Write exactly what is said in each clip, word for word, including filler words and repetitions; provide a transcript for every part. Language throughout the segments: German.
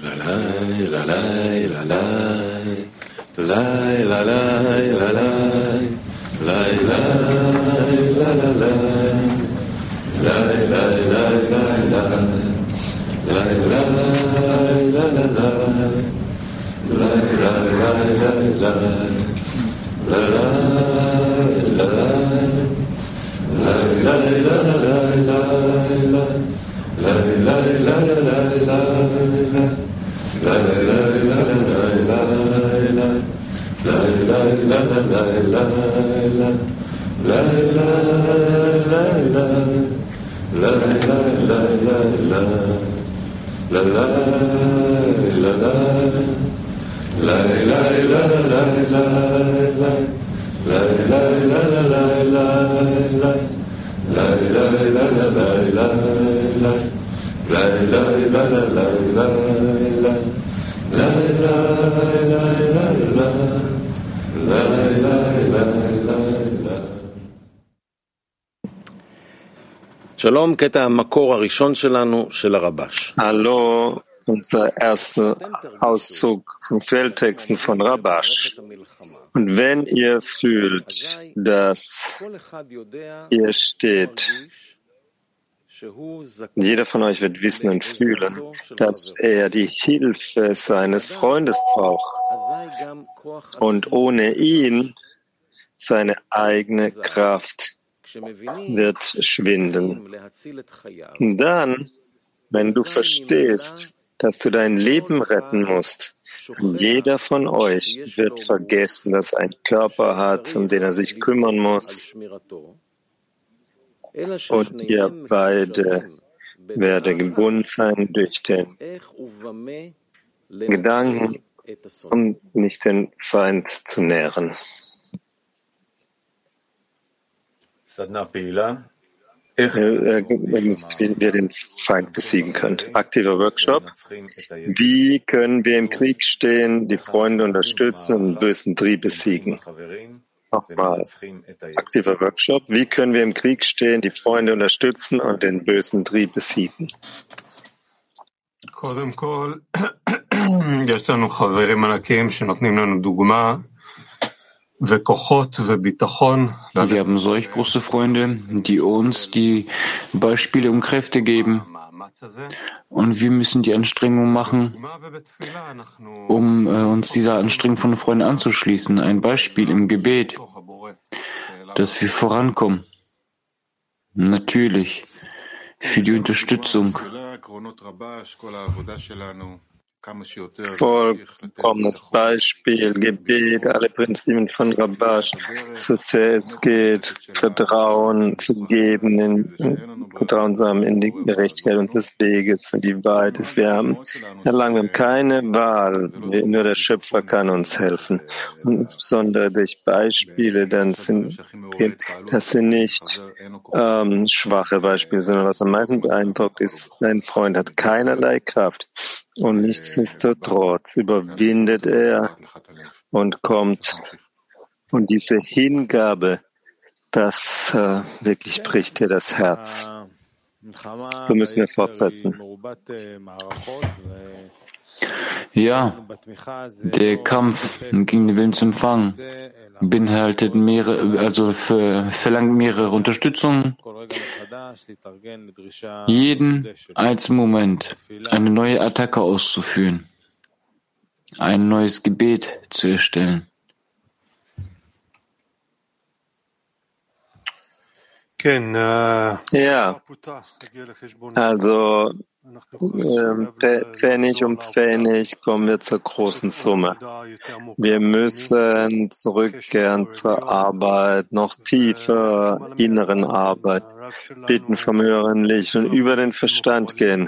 Hallo, unser erster Auszug zum Quelltexten von Rabash. Und wenn ihr fühlt, dass ihr steht, jeder von euch wird wissen und fühlen, dass er die Hilfe seines Freundes braucht und ohne ihn seine eigene Kraft wird schwinden. Und dann, wenn du verstehst, dass du dein Leben retten musst, jeder von euch wird vergessen, dass er einen Körper hat, um den er sich kümmern muss. Und ihr beide werdet gebunden sein durch den Gedanken, um nicht den Feind zu nähren. Wie wir den Feind besiegen können. Aktiver Workshop. Wie können wir im Krieg stehen, die Freunde unterstützen und den bösen Trieb besiegen? Nochmal. Aktiver Workshop. Wie können wir im Krieg stehen, die Freunde unterstützen und den bösen Trieb besiegen? Wir haben solch große Freunde, die uns die Beispiele und Kräfte geben. Und wir müssen die Anstrengung machen, um äh, uns dieser Anstrengung von Freunden anzuschließen. Ein Beispiel im Gebet, dass wir vorankommen. Natürlich, für die Unterstützung. Vollkommenes Beispiel, Gebet, alle Prinzipien von Rabash, so sehr es geht, Vertrauen zu geben, in, Vertrauen zu haben in die Gerechtigkeit unseres Weges und die Wahrheit, dass wir haben. Erlangen wir haben keine Wahl, nur der Schöpfer kann uns helfen. Und insbesondere durch Beispiele, dann sind, das sind nicht ähm, schwache Beispiele, sondern was am meisten beeindruckt ist, dein Freund hat keinerlei Kraft. Und nichtsdestotrotz überwindet er und kommt. Und diese Hingabe, das äh, wirklich bricht dir das Herz. So müssen wir fortsetzen. Ja, der Kampf gegen den Willen zum Empfang beinhaltet mehrere, also für, verlangt mehrere Unterstützungen. Jeden einzelnen Moment eine neue Attacke auszuführen, ein neues Gebet zu erstellen. Ja, also äh, Pfennig um Pfennig kommen wir zur großen Summe. Wir müssen zurückkehren zur Arbeit, noch tiefer inneren Arbeit, bitten vom höheren Licht und über den Verstand gehen.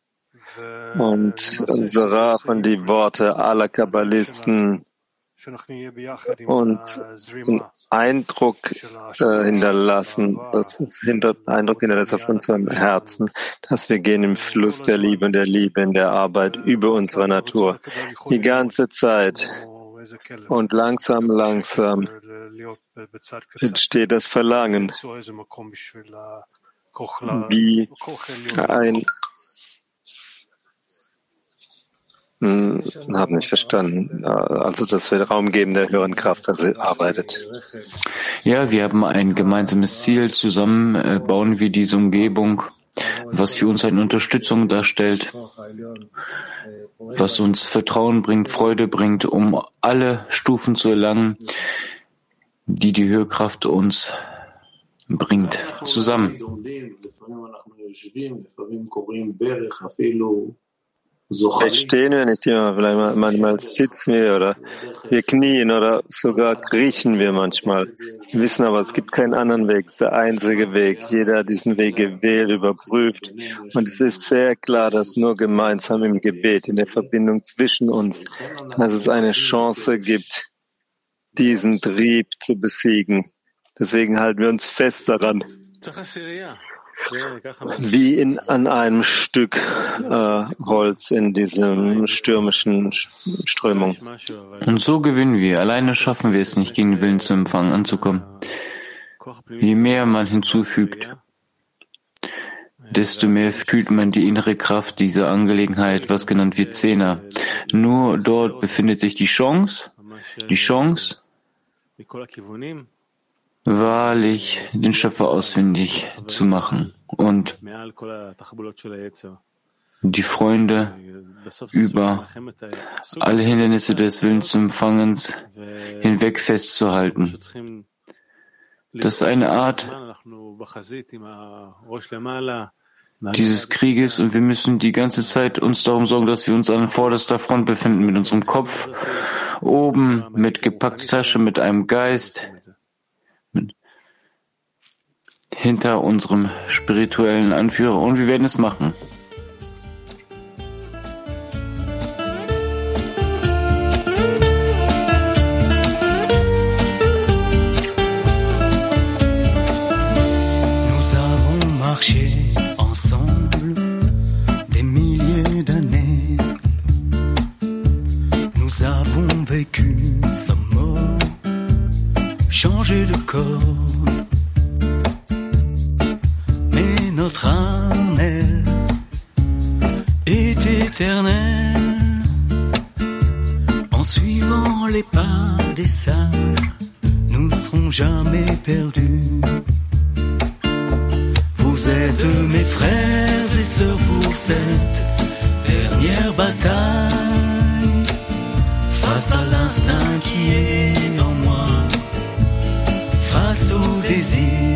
Und unser Rav und die Worte aller Kabbalisten und einen Eindruck äh, hinterlassen, das ist hinter, Eindruck hinterlassen auf unserem Herzen, dass wir gehen im Fluss der Liebe und der Liebe in der Arbeit über unsere Natur. Die ganze Zeit. Und langsam, langsam entsteht das Verlangen, wie ein Hm, habe nicht verstanden. Also, dass wir Raum geben der höheren Kraft, dass sie arbeitet. Ja, wir haben ein gemeinsames Ziel. Zusammen äh, bauen wir diese Umgebung, was für uns eine Unterstützung darstellt, was uns Vertrauen bringt, Freude bringt, um alle Stufen zu erlangen, die die Höherkraft uns bringt. Zusammen. Vielleicht stehen wir nicht immer, vielleicht manchmal sitzen wir oder wir knien oder sogar kriechen wir manchmal. Wir wissen aber, es gibt keinen anderen Weg, es ist der einzige Weg. Jeder hat diesen Weg gewählt, überprüft. Und es ist sehr klar, dass nur gemeinsam im Gebet, in der Verbindung zwischen uns, dass es eine Chance gibt, diesen Trieb zu besiegen. Deswegen halten wir uns fest daran. Wie in, an einem Stück äh, Holz in diesem stürmischen Strömung. Und so gewinnen wir. Alleine schaffen wir es nicht, gegen den Willen zu empfangen, anzukommen. Je mehr man hinzufügt, desto mehr fühlt man die innere Kraft dieser Angelegenheit, was genannt wird Zehner. Nur dort befindet sich die Chance, die Chance, wahrlich den Schöpfer ausfindig zu machen und die Freunde über alle Hindernisse des Willensempfangens hinweg festzuhalten. Das ist eine Art dieses Krieges und wir müssen die ganze Zeit uns darum sorgen, dass wir uns an vorderster Front befinden, mit unserem Kopf oben, mit gepackter Tasche, mit einem Geist, hinter unserem spirituellen Anführer und wir werden es machen. Nous avons marché ensemble des milliers d'années. Nous avons vécu sans mort, changé de corps. Notre âme, elle, est éternelle. En suivant les pas des sages, nous ne serons jamais perdus. Vous êtes mes frères et sœurs pour cette dernière bataille. Face à l'instinct qui est en moi, face au désir.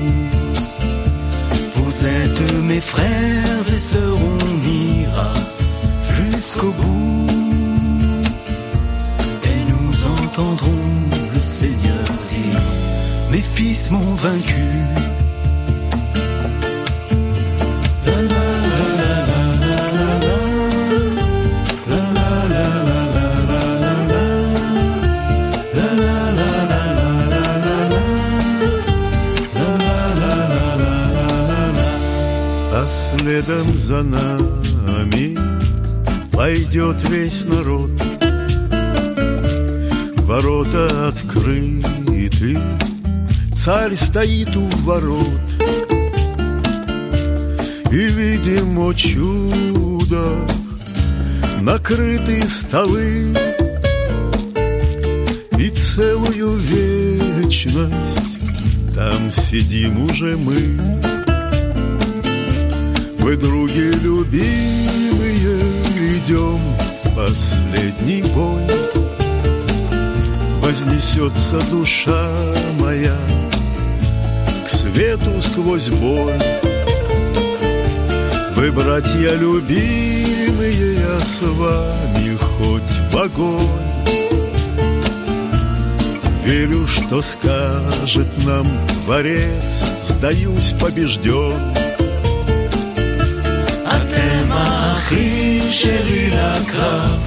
Vous êtes mes frères et sœurs, on ira jusqu'au bout. Et nous entendrons le Seigneur dire, mes fils m'ont vaincu. Следом за нами пойдет весь народ. Ворота открыты, царь стоит у ворот. И видим, о чудо, накрыты столы. И целую вечность там сидим уже мы. Вы, други любимые, идем последний бой. Вознесется душа моя к свету сквозь боль. Вы, братья любимые, я с вами хоть в огонь. Верю, что скажет нам Творец, сдаюсь побежден. אתם האחים שלי לקרב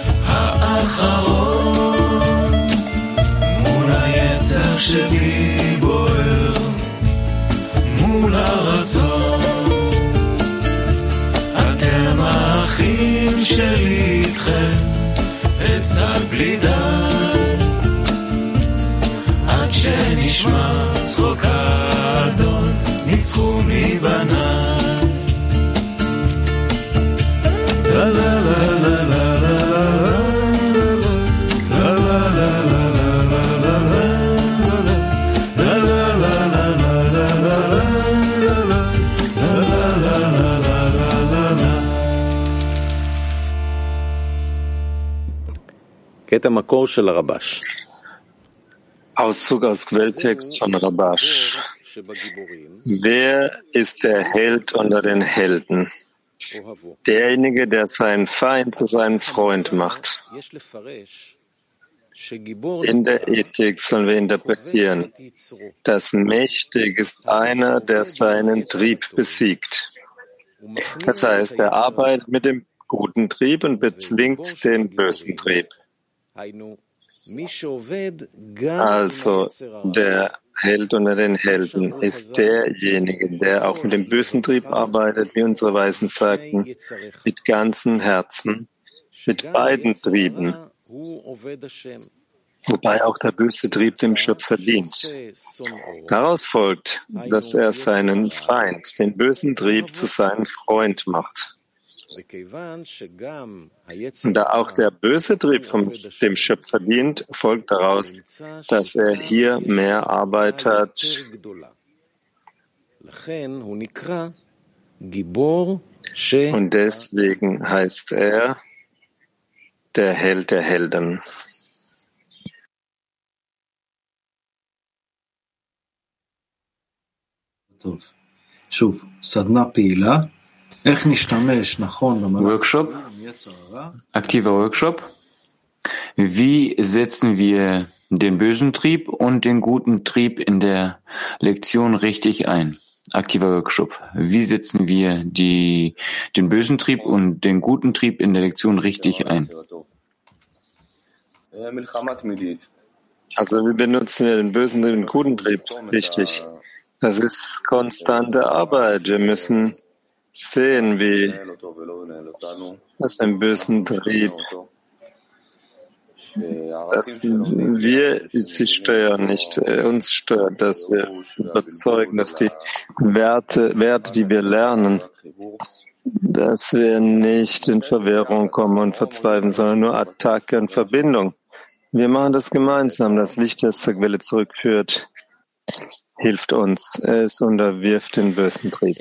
האחרון, מול היצר שלי בוער, מול הרצון. אתם האחים שלי איתכם, עצה בלי די, עד שנשמע צחוק האדון, ניצחו מבניי. La la la la la la Auszug aus Quelltext von Rabash. Wer ist der Held unter den Helden? Derjenige, der seinen Feind zu seinem Freund macht. In der Ethik sollen wir interpretieren, dass mächtig ist einer, der seinen Trieb besiegt. Das heißt, er arbeitet mit dem guten Trieb und bezwingt den bösen Trieb. Also, der Held unter den Helden ist derjenige, der auch mit dem bösen Trieb arbeitet, wie unsere Weisen sagten, mit ganzem Herzen, mit beiden Trieben, wobei auch der böse Trieb dem Schöpfer dient. Daraus folgt, dass er seinen Feind, den bösen Trieb, zu seinem Freund macht. Und da auch der böse Trieb vom, dem Schöpfer dient, folgt daraus, dass er hier mehr Arbeit hat. Und deswegen heißt er der Held der Helden. Workshop, aktiver Workshop. Wie setzen wir den bösen Trieb und den guten Trieb in der Lektion richtig ein? Aktiver Workshop. Wie setzen wir die, den bösen Trieb und den guten Trieb in der Lektion richtig ein? Also wie benutzen wir den bösen und den guten Trieb richtig? Das ist konstante Arbeit. Wir müssen sehen, wie das ein bösen Trieb, dass wir sie steuern, nicht uns steuert, dass wir überzeugen, dass die Werte, Werte, die wir lernen, dass wir nicht in Verwirrung kommen und verzweifeln, sondern nur Attacke und Verbindung. Wir machen das gemeinsam. Das Licht, das zur Quelle zurückführt, hilft uns. Es unterwirft den bösen Trieb.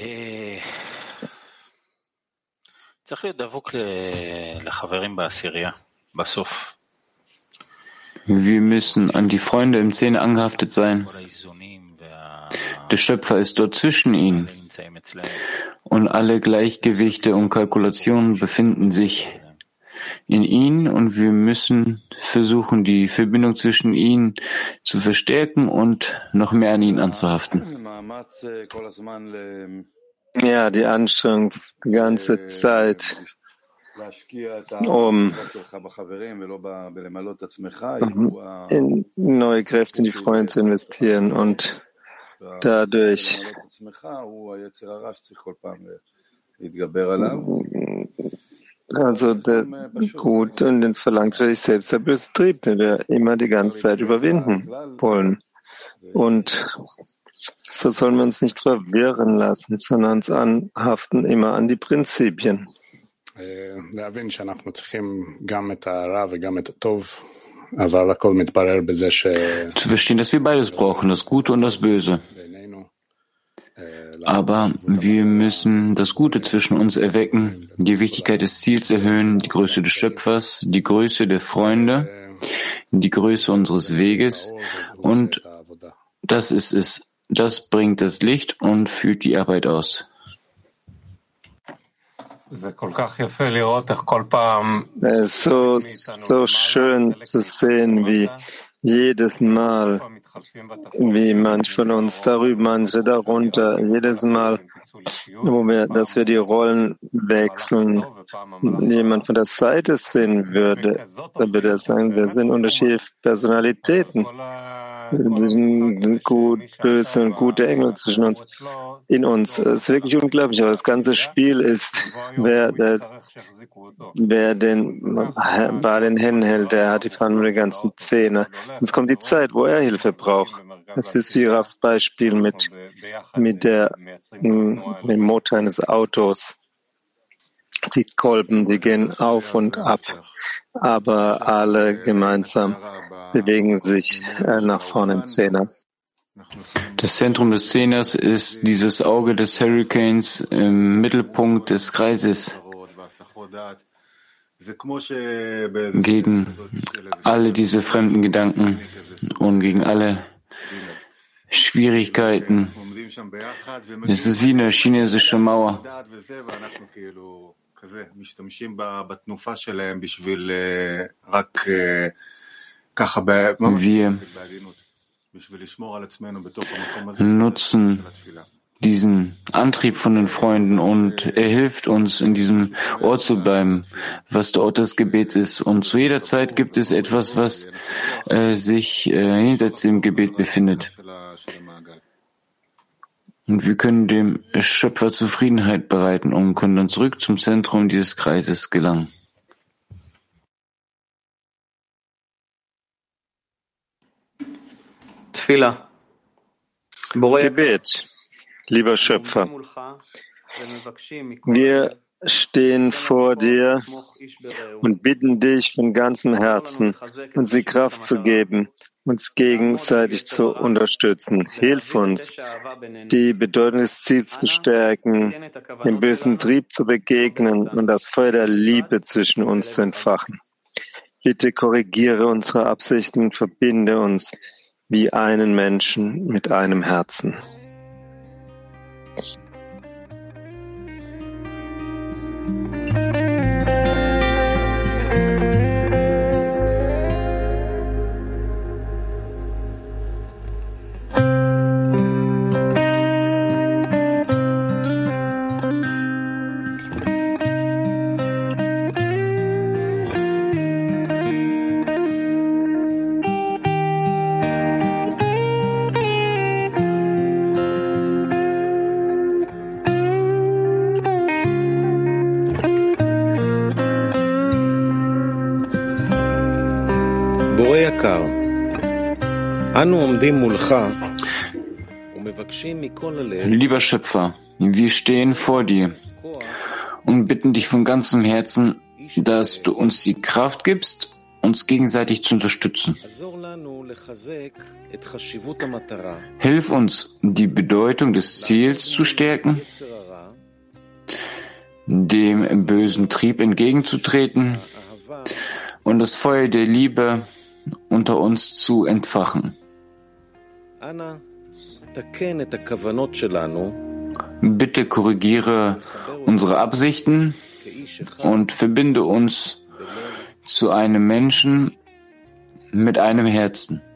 Wir müssen an die Freunde im Zehner angehaftet sein. Der Schöpfer ist dort zwischen ihnen. Und alle Gleichgewichte und Kalkulationen befinden sich in ihnen. Und wir müssen versuchen, die Verbindung zwischen ihnen zu verstärken und noch mehr an ihnen anzuhaften. Ja, die Anstrengung die ganze Zeit, um in neue Kräfte in die Freunde zu investieren und dadurch also das Gut und den Verlangt für sich selbst der böse Trieb, den wir immer die ganze Zeit überwinden wollen. Und so sollen wir uns nicht verwirren lassen, sondern uns anhaften immer an die Prinzipien. Zu verstehen, dass wir beides brauchen, das Gute und das Böse. Aber wir müssen das Gute zwischen uns erwecken, die Wichtigkeit des Ziels erhöhen, die Größe des Schöpfers, die Größe der Freunde, die Größe unseres Weges. Und das ist es. Das bringt das Licht und führt die Arbeit aus. Es ist so, so schön zu sehen, wie jedes Mal, wie manche von uns darüber, manche darunter, jedes Mal, wo wir, dass wir die Rollen wechseln, jemand von der Seite sehen würde, dann würde er sagen, wir sind unterschiedliche Personalitäten. Wir sind gut, böse und gute Engel zwischen uns, in uns. Es ist wirklich unglaublich, aber das ganze Spiel ist, wer, der, wer den, bar den Händen hält, der hat die Verantwortung der ganzen Zähne. Jetzt kommt die Zeit, wo er Hilfe braucht. Das ist wie Rafs Beispiel mit, mit der, mit dem Motor eines Autos. Die Kolben, die gehen auf und ab, aber alle gemeinsam bewegen sich nach vorne im Zehner. Das Zentrum des Zehners ist dieses Auge des Hurrikans im Mittelpunkt des Kreises. gegen alle diese fremden Gedanken und gegen alle Schwierigkeiten. Es ist wie eine chinesische Mauer. Wir nutzen diesen Antrieb von den Freunden und er hilft uns, in diesem Ort zu bleiben, was der Ort des Gebets ist. Und zu jeder Zeit gibt es etwas, was äh, sich äh, hinter dem Gebet befindet. Und wir können dem Schöpfer Zufriedenheit bereiten und können dann zurück zum Zentrum dieses Kreises gelangen. Gebet. Lieber Schöpfer, wir stehen vor dir und bitten dich von ganzem Herzen, uns die Kraft zu geben, uns gegenseitig zu unterstützen. Hilf uns, die Bedeutung des Ziels zu stärken, dem bösen Trieb zu begegnen und das Feuer der Liebe zwischen uns zu entfachen. Bitte korrigiere unsere Absichten und verbinde uns wie einen Menschen mit einem Herzen. Lieber Schöpfer, wir stehen vor dir und bitten dich von ganzem Herzen, dass du uns die Kraft gibst, uns gegenseitig zu unterstützen. Hilf uns, die Bedeutung des Ziels zu stärken, dem bösen Trieb entgegenzutreten und das Feuer der Liebe unter uns zu entfachen. Bitte korrigiere unsere Absichten und verbinde uns zu einem Menschen mit einem Herzen.